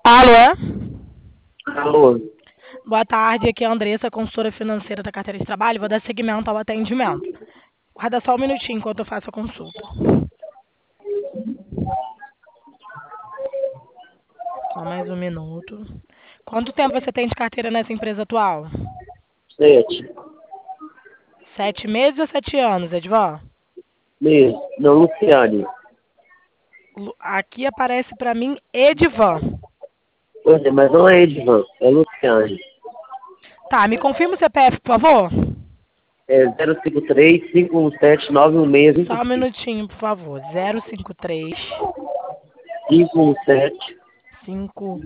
Alô? Alô, Boa tarde, aqui é a Andressa, consultora financeira da carteira de trabalho. Vou dar seguimento ao atendimento. Guarda só um minutinho enquanto eu faço a consulta. Só mais um minuto. Quanto tempo você tem de carteira nessa empresa atual? 7 7 meses ou 7 anos, Edvan? meses. Não, Luciane. Aqui aparece pra mim Edvan. Pois é, mas não é Edvan, é Luciane. Tá, me confirma o CPF, por favor? É 053-517-91625. Só um minutinho, por favor. 053 517 5.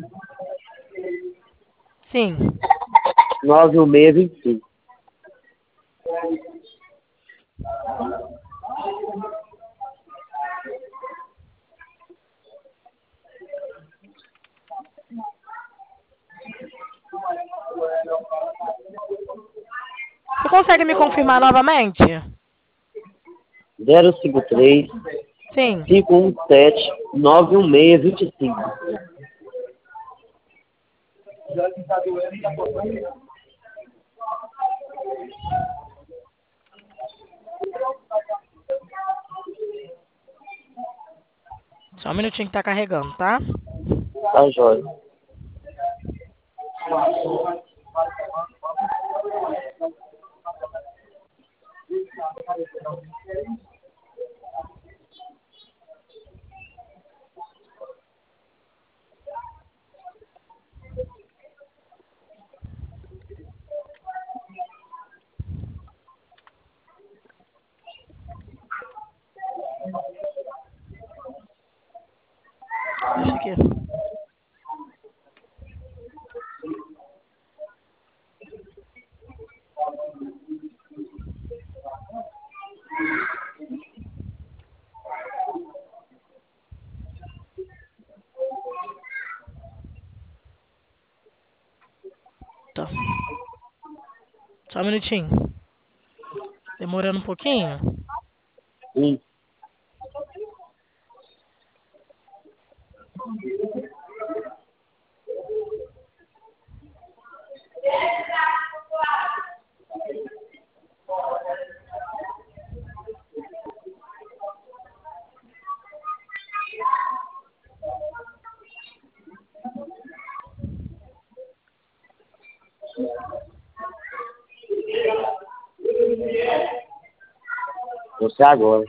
Sim. 91625. Você consegue me confirmar novamente? 053 Sim. 517 91625. Só um minutinho que tá carregando, tá? Tá, jóia. Deixa aqui. Tá. Só um minutinho. Demorando um pouquinho. Sim. Você agora.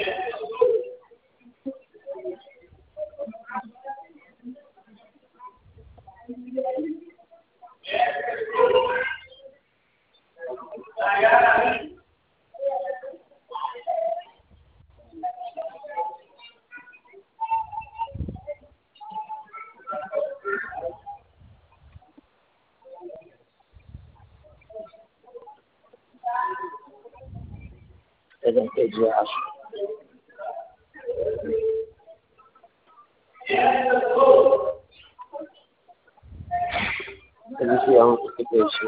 Eu não entendi, acho. Religião, que peixe.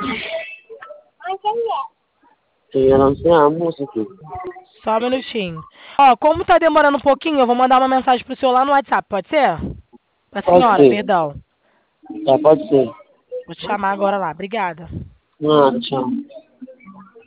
Quem é? Não tem a moça aqui. Só um minutinho. Ó, como tá demorando um pouquinho, eu vou mandar uma mensagem pro senhor lá no WhatsApp, pode ser? Pra Pode senhora, ser. perdão. Tá, pode ser. Vou te chamar agora lá. Obrigada. Ah, tchau.